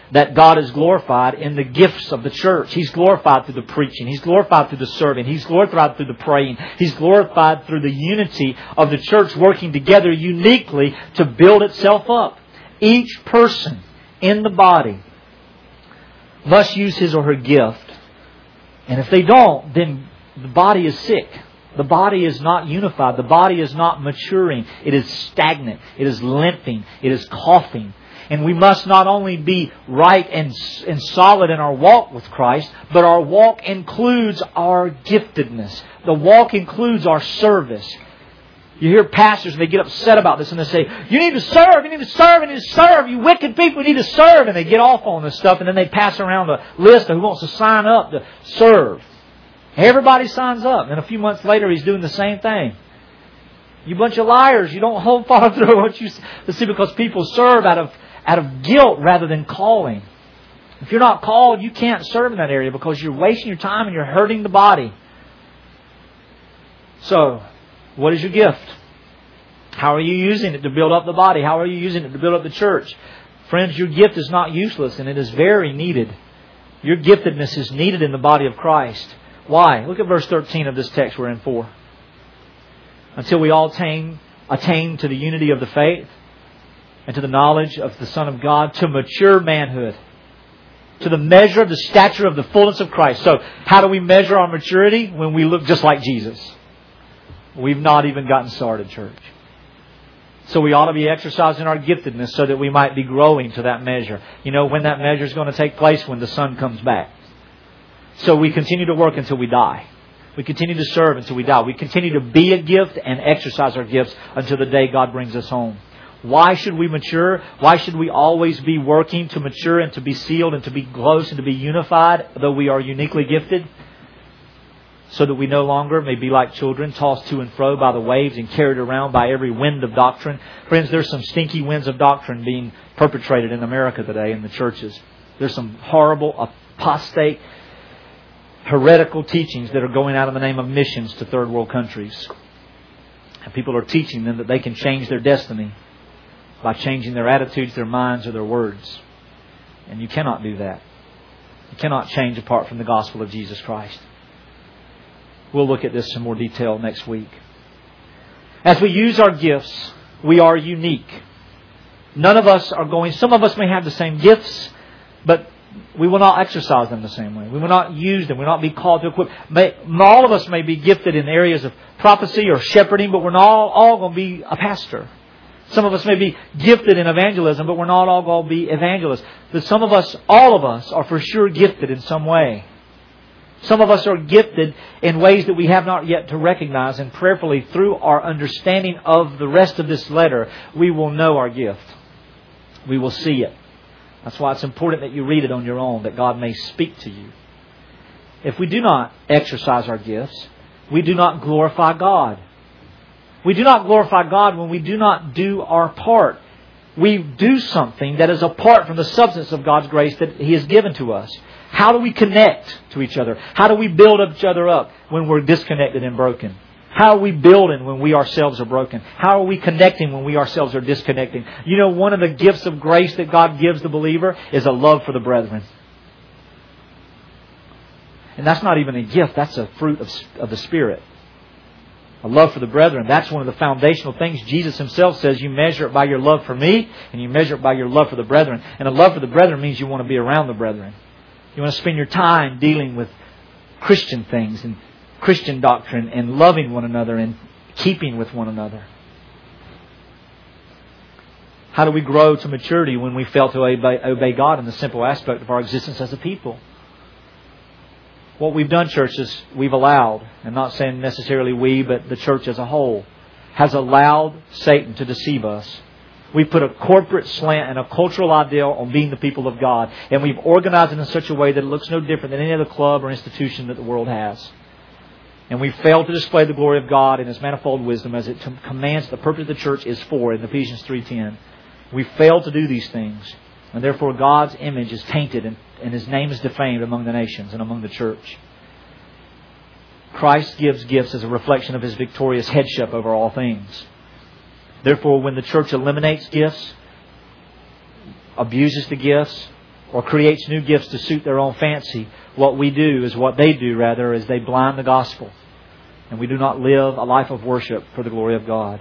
that God is glorified in the gifts of the church. He's glorified through the preaching. He's glorified through the serving. He's glorified through the praying. He's glorified through the unity of the church working together uniquely to build itself up. Each person in the body must use his or her gift. And if they don't, then the body is sick. The body is not unified. The body is not maturing. It is stagnant. It is limping. It is coughing. And we must not only be right and, and solid in our walk with Christ, but our walk includes our giftedness. The walk includes our service. You hear pastors, and they get upset about this, and they say, you need to serve, you need to serve, you need to serve, you wicked people, you need to serve. And they get off on this stuff, and then they pass around a list of who wants to sign up to serve. Everybody signs up. And a few months later, he's doing the same thing. You bunch of liars. You don't hold follow through what you see, because people serve out of out of guilt rather than calling. If you're not called, you can't serve in that area because you're wasting your time and you're hurting the body. So, what is your gift? How are you using it to build up the body? How are you using it to build up the church? Friends, your gift is not useless, and it is very needed. Your giftedness is needed in the body of Christ. Why? Look at verse thirteen of this text we're in for. Until we all attain, attain to the unity of the faith and to the knowledge of the Son of God, to mature manhood, to the measure of the stature of the fullness of Christ. So, how do we measure our maturity? When we look just like Jesus. We've not even gotten started, church. So we ought to be exercising our giftedness so that we might be growing to that measure. You know when that measure is going to take place? When the Son comes back. So we continue to work until we die. We continue to serve until we die. We continue to be a gift and exercise our gifts until the day God brings us home. Why should we mature? Why should we always be working to mature and to be sealed and to be close and to be unified, though we are uniquely gifted? So that we no longer may be like children, tossed to and fro by the waves and carried around by every wind of doctrine. Friends, there's some stinky winds of doctrine being perpetrated in America today in the churches. There's some horrible, apostate, heretical teachings that are going out in the name of missions to third world countries. And people are teaching them that they can change their destiny by changing their attitudes, their minds, or their words. And you cannot do that. You cannot change apart from the gospel of Jesus Christ. We'll look at this in some more detail next week. As we use our gifts, we are unique. None of us are going... Some of us may have the same gifts, but we will not exercise them the same way. We will not use them. We will not be called to equip. May, all of us may be gifted in areas of prophecy or shepherding, but we're not all, all going to be a pastor. Some of us may be gifted in evangelism, but we're not all going to be evangelists. But some of us, all of us, are for sure gifted in some way. Some of us are gifted in ways that we have not yet to recognize, and prayerfully through our understanding of the rest of this letter, we will know our gift. We will see it. That's why it's important that you read it on your own, that God may speak to you. If we do not exercise our gifts, we do not glorify God. We do not glorify God when we do not do our part. We do something that is apart from the substance of God's grace that He has given to us. How do we connect to each other? How do we build each other up when we're disconnected and broken? How are we building when we ourselves are broken? How are we connecting when we ourselves are disconnecting? You know, one of the gifts of grace that God gives the believer is a love for the brethren. And that's not even a gift. That's a fruit of, of the Spirit. A love for the brethren. That's one of the foundational things. Jesus Himself says you measure it by your love for me, and you measure it by your love for the brethren. And a love for the brethren means you want to be around the brethren. You want to spend your time dealing with Christian things and Christian doctrine and loving one another and keeping with one another. How do we grow to maturity when we fail to obey, obey God in the simple aspect of our existence as a people? What we've done, church, is we've allowed, and not saying necessarily we, but the church as a whole, has allowed Satan to deceive us. We've put a corporate slant and a cultural ideal on being the people of God. And we've organized it in such a way that it looks no different than any other club or institution that the world has. And we failed to display the glory of God in His manifold wisdom as it commands the purpose of the church is for in Ephesians three ten. We failed to do these things. And therefore God's image is tainted and, and His name is defamed among the nations and among the church. Christ gives gifts as a reflection of His victorious headship over all things. Therefore, when the church eliminates gifts, abuses the gifts, or creates new gifts to suit their own fancy. What we do is what they do, rather, is they blind the gospel. And we do not live a life of worship for the glory of God.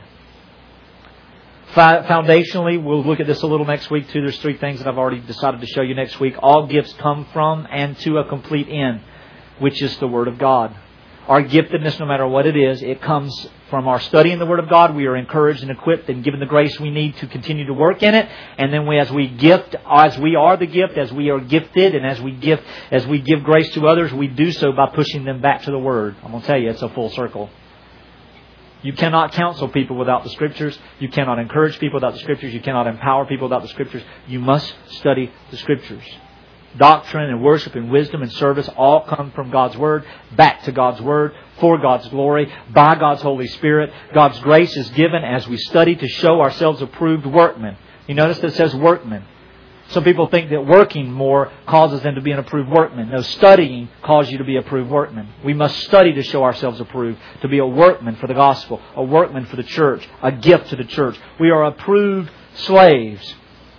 Foundationally, we'll look at this a little next week too. There's three things that I've already decided to show you next week. All gifts come from and to a complete end, which is the Word of God. Our giftedness, no matter what it is, it comes from our studying the Word of God. We are encouraged and equipped and given the grace we need to continue to work in it. And then we, as we gift, as we are the gift, as we are gifted, and as we gift, as we give grace to others, we do so by pushing them back to the Word. I'm going to tell you, it's a full circle. You cannot counsel people without the Scriptures. You cannot encourage people without the Scriptures. You cannot empower people without the Scriptures. You must study the Scriptures. Doctrine and worship and wisdom and service all come from God's Word, back to God's Word, for God's glory, by God's Holy Spirit. God's grace is given as we study to show ourselves approved workmen. You notice that it says workmen. Some people think that working more causes them to be an approved workman. No, studying causes you to be approved workman. We must study to show ourselves approved, to be a workman for the gospel, a workman for the church, a gift to the church. We are approved slaves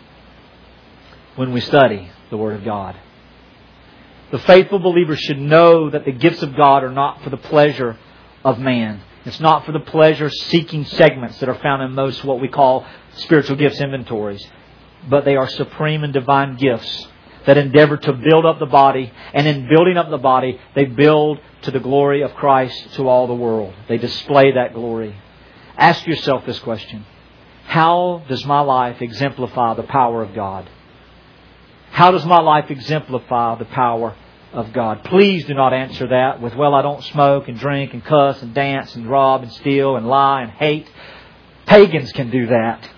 when we study the Word of God. The faithful believer should know that the gifts of God are not for the pleasure of man. It's not for the pleasure-seeking segments that are found in most what we call spiritual gifts inventories. But they are supreme and divine gifts that endeavor to build up the body. And in building up the body, they build to the glory of Christ to all the world. They display that glory. Ask yourself this question. How does my life exemplify the power of God? How does my life exemplify the power of God? Please do not answer that with, well, I don't smoke and drink and cuss and dance and rob and steal and lie and hate. Pagans can do that.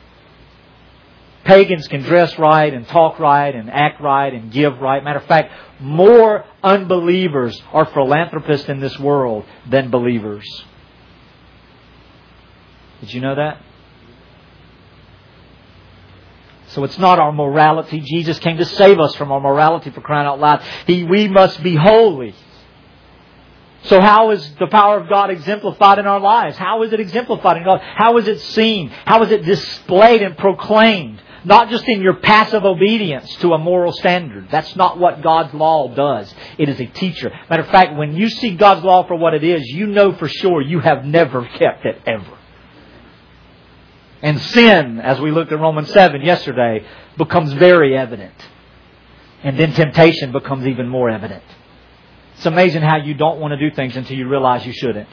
Pagans can dress right and talk right and act right and give right. Matter of fact, more unbelievers are philanthropists in this world than believers. Did you know that? So it's not our morality. Jesus came to save us from our morality, for crying out loud. He, we must be holy. So how is the power of God exemplified in our lives? How is it exemplified in God? How is it seen? How is it displayed and proclaimed? Not just in your passive obedience to a moral standard. That's not what God's law does. It is a teacher. Matter of fact, when you see God's law for what it is, you know for sure you have never kept it ever. And sin, as we looked at Romans seven yesterday, becomes very evident. And then temptation becomes even more evident. It's amazing how you don't want to do things until you realize you shouldn't.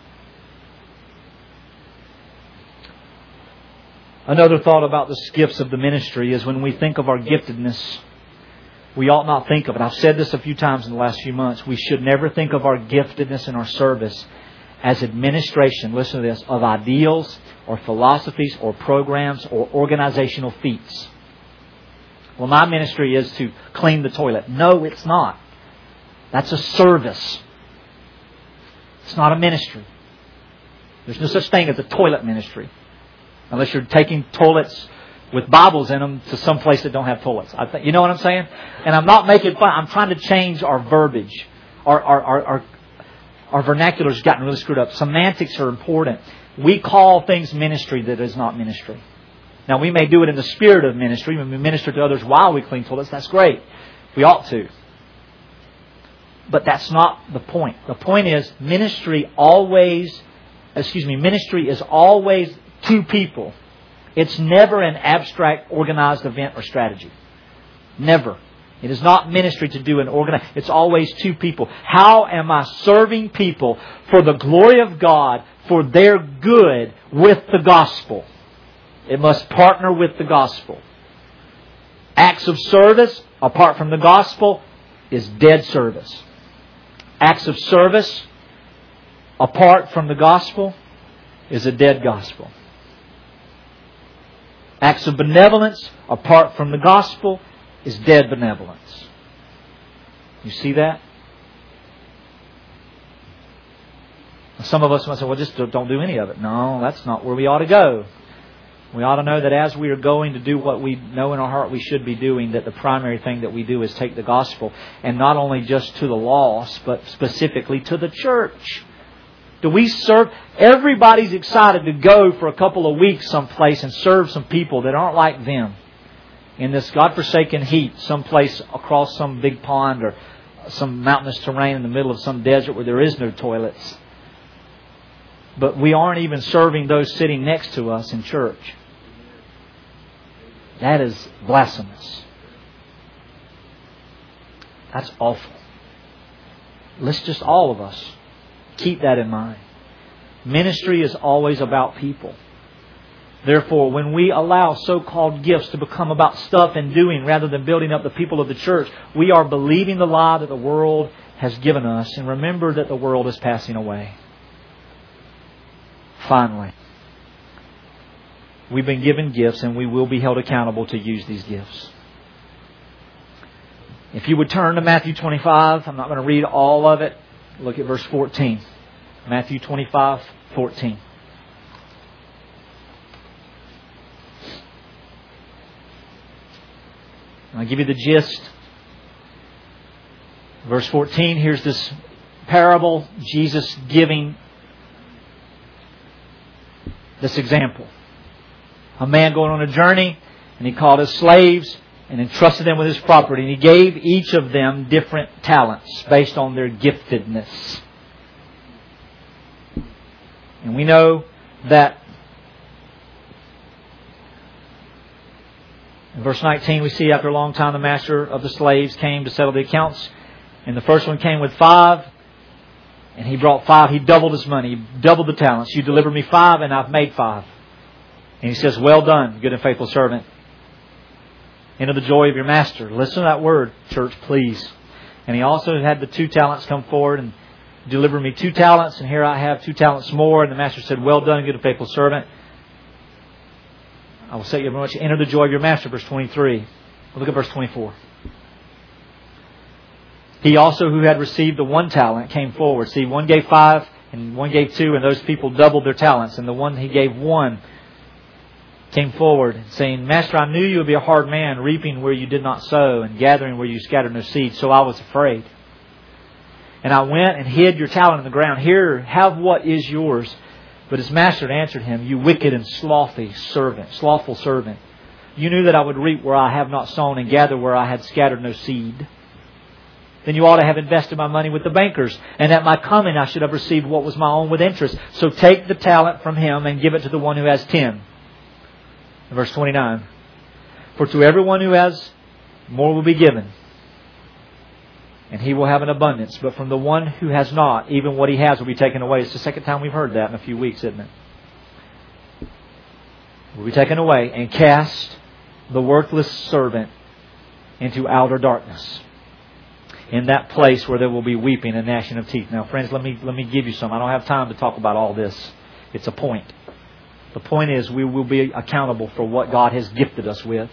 Another thought about the gifts of the ministry is when we think of our giftedness, we ought not think of it. I've said this a few times in the last few months. We should never think of our giftedness and our service as administration, listen to this, of ideals or philosophies or programs or organizational feats. Well, my ministry is to clean the toilet. No, it's not. That's a service. It's not a ministry. There's no such thing as a toilet ministry. Unless you're taking toilets with Bibles in them to some place that don't have toilets. I th- you know what I'm saying? And I'm not making fun. I'm trying to change our verbiage. Our, our, our, our, our vernacular's gotten really screwed up. Semantics are important. We call things ministry that is not ministry. Now, we may do it in the spirit of ministry. When we minister to others while we clean toilets, that's great. We ought to. But that's not the point. The point is ministry always, excuse me, ministry is always two people. It's never an abstract, organized event or strategy. Never. It is not ministry to do an organized. It's always two people. How am I serving people for the glory of God, for their good with the gospel? It must partner with the gospel. Acts of service, apart from the gospel, is dead service. Acts of service, apart from the gospel, is a dead gospel. Acts of benevolence, apart from the gospel, is dead benevolence. You see that? Some of us might say, well, just don't do any of it. No, that's not where we ought to go. We ought to know that as we are going to do what we know in our heart we should be doing, that the primary thing that we do is take the gospel, and not only just to the lost, but specifically to the church. Do we serve? Everybody's excited to go for a couple of weeks someplace and serve some people that aren't like them. in this godforsaken heat, someplace across some big pond or some mountainous terrain in the middle of some desert where there is no toilets. But we aren't even serving those sitting next to us in church. That is blasphemous. That's awful. Let's just all of us keep that in mind. Ministry is always about people. Therefore, when we allow so-called gifts to become about stuff and doing rather than building up the people of the church, we are believing the lie that the world has given us. And remember that the world is passing away. Finally, we've been given gifts and we will be held accountable to use these gifts. If you would turn to Matthew twenty-five, I'm not going to read all of it. Look at verse fourteen. Matthew twenty-five, fourteen. I'll give you the gist. Verse fourteen, here's this parable, Jesus giving this example. A man going on a journey, and he called his slaves and entrusted them with his property. And he gave each of them different talents based on their giftedness. And we know that in verse nineteen we see after a long time the master of the slaves came to settle the accounts. And the first one came with five. And he brought five. He doubled his money. He doubled the talents. You delivered me five and I've made five. And he says, well done, good and faithful servant. Enter the joy of your master. Listen to that word, church, please. And he also had the two talents come forward and deliver me two talents. And here I have two talents more. And the master said, well done, good and faithful servant. I will set you very much. Enter the joy of your master, verse twenty-three. Look at verse twenty-four. He also who had received the one talent came forward. See, one gave five and one gave two, and those people doubled their talents. And the one he gave one came forward, saying, Master, I knew you would be a hard man, reaping where you did not sow, and gathering where you scattered no seed. So I was afraid. And I went and hid your talent in the ground. Here, have what is yours. But his master answered him, you wicked and slothy servant, slothful servant. You knew that I would reap where I have not sown, and gather where I had scattered no seed. Then you ought to have invested my money with the bankers, and at my coming I should have received what was my own with interest. So take the talent from him and give it to the one who has ten. Verse twenty-nine. For to everyone who has, more will be given, and he will have an abundance. But from the one who has not, even what he has will be taken away. It's the second time we've heard that in a few weeks, isn't it? Will be taken away and cast the worthless servant into outer darkness. In that place where there will be weeping and gnashing of teeth. Now, friends, let me let me give you some. I don't have time to talk about all this. It's a point. The point is we will be accountable for what God has gifted us with.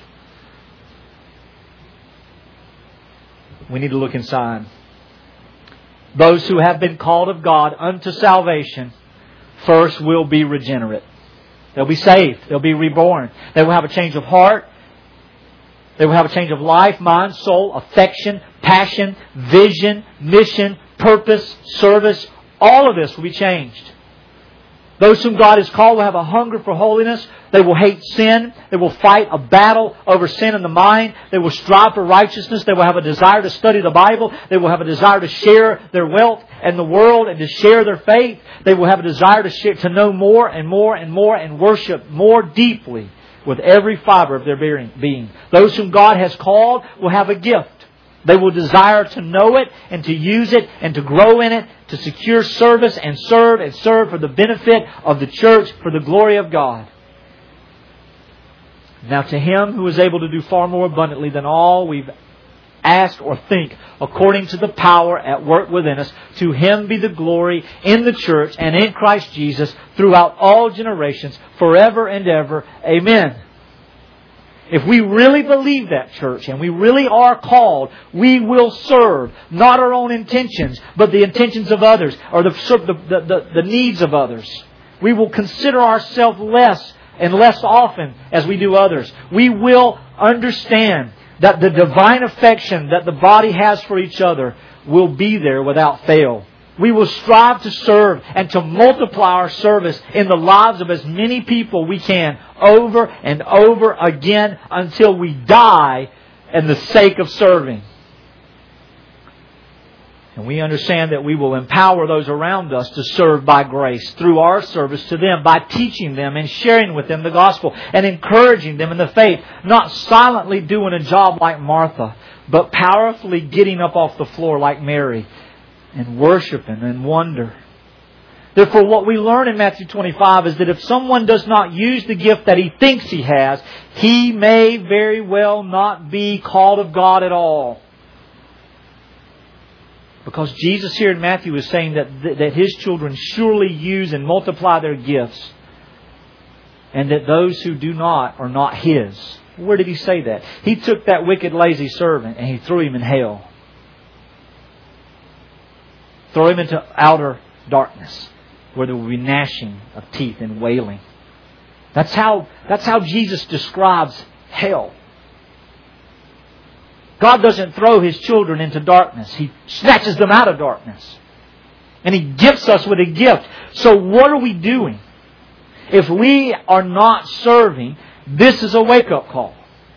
We need to look inside. Those who have been called of God unto salvation first will be regenerate. They'll be saved. They'll be reborn. They will have a change of heart. They will have a change of life, mind, soul, affection, passion, vision, mission, purpose, service. All of this will be changed. Those whom God has called will have a hunger for holiness. They will hate sin. They will fight a battle over sin in the mind. They will strive for righteousness. They will have a desire to study the Bible. They will have a desire to share their wealth and the world and to share their faith. They will have a desire to share, to know more and more and more and worship more deeply with every fiber of their being. Those whom God has called will have a gift. They will desire to know it and to use it and to grow in it, to secure service and serve and serve for the benefit of the church, for the glory of God. Now to Him who is able to do far more abundantly than all we've asked or think, according to the power at work within us, to Him be the glory in the church and in Christ Jesus throughout all generations, forever and ever. Amen. If we really believe that, church, and we really are called, we will serve not our own intentions, but the intentions of others, or the, the, the, the needs of others. We will consider ourselves less and less often as we do others. We will understand that the divine affection that the body has for each other will be there without fail. We will strive to serve and to multiply our service in the lives of as many people we can over and over again until we die in the sake of serving. And we understand that we will empower those around us to serve by grace through our service to them, by teaching them and sharing with them the gospel and encouraging them in the faith, not silently doing a job like Martha, but powerfully getting up off the floor like Mary and worshiping and wonder. Therefore, what we learn in Matthew twenty-five is that if someone does not use the gift that he thinks he has, he may very well not be called of God at all. Because Jesus here in Matthew is saying that, that His children surely use and multiply their gifts, and that those who do not are not His. Where did He say that? He took that wicked, lazy servant and He threw him in hell. Throw him into outer darkness, where there will be gnashing of teeth and wailing. That's how, that's how Jesus describes hell. God doesn't throw His children into darkness. He snatches them out of darkness. And He gifts us with a gift. So what are we doing? If we are not serving, this is a wake-up call.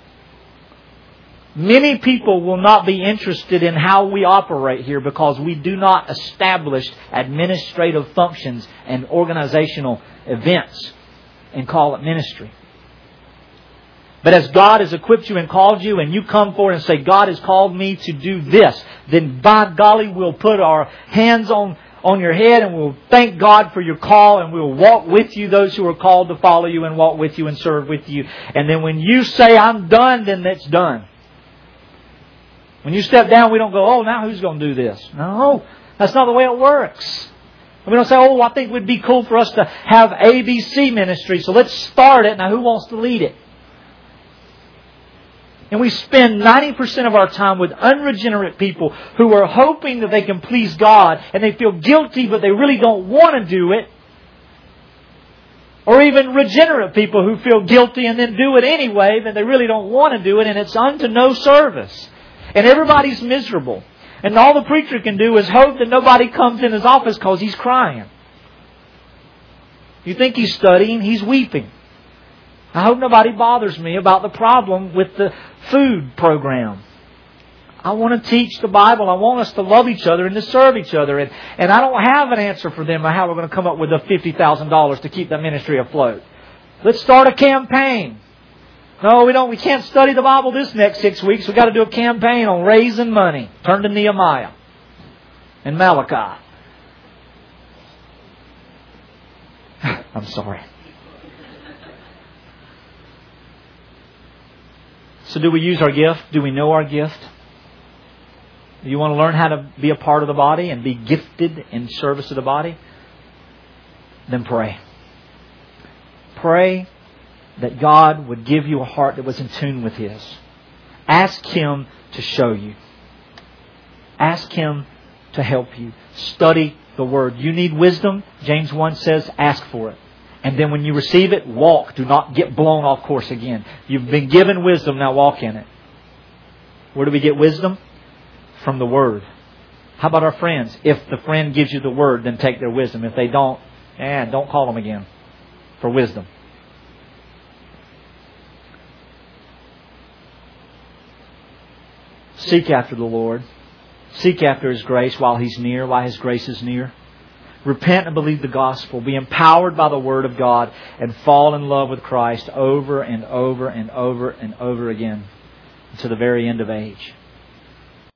Many people will not be interested in how we operate here because we do not establish administrative functions and organizational events and call it ministry. But as God has equipped you and called you, and you come forward and say, God has called me to do this, then by golly, we'll put our hands on, on your head and we'll thank God for your call, and we'll walk with you, those who are called to follow you, and walk with you and serve with you. And then when you say, I'm done, then it's done. When you step down, we don't go, oh, now who's going to do this? No, that's not the way it works. We don't say, oh, I think it would be cool for us to have A B C ministry, so let's start it. Now who wants to lead it? And we spend ninety percent of our time with unregenerate people who are hoping that they can please God, and they feel guilty but they really don't want to do it. Or even regenerate people who feel guilty and then do it anyway, but they really don't want to do it, and it's unto no service. And everybody's miserable. And all the preacher can do is hope that nobody comes in his office because he's crying. You think he's studying? He's weeping. I hope nobody bothers me about the problem with the food program. I want to teach the Bible. I want us to love each other and to serve each other. And, and I don't have an answer for them on how we're going to come up with the fifty thousand dollars to keep the ministry afloat. Let's start a campaign. No, we don't. We can't study the Bible this next six weeks. We've got to do a campaign on raising money. Turn to Nehemiah and Malachi. I'm sorry. So do we use our gift? Do we know our gift? Do you want to learn how to be a part of the body and be gifted in service of the body? Then pray. Pray that God would give you a heart that was in tune with His. Ask Him to show you. Ask Him to help you. Study the Word. You need wisdom? James one says, ask for it. And then when you receive it, walk. Do not get blown off course again. You've been given wisdom, now walk in it. Where do we get wisdom? From the Word. How about our friends? If the friend gives you the Word, then take their wisdom. If they don't, eh, don't call them again for wisdom. Seek after the Lord. Seek after His grace while He's near, while His grace is near. Repent and believe the gospel. Be empowered by the Word of God and fall in love with Christ over and over and over and over again to the very end of age.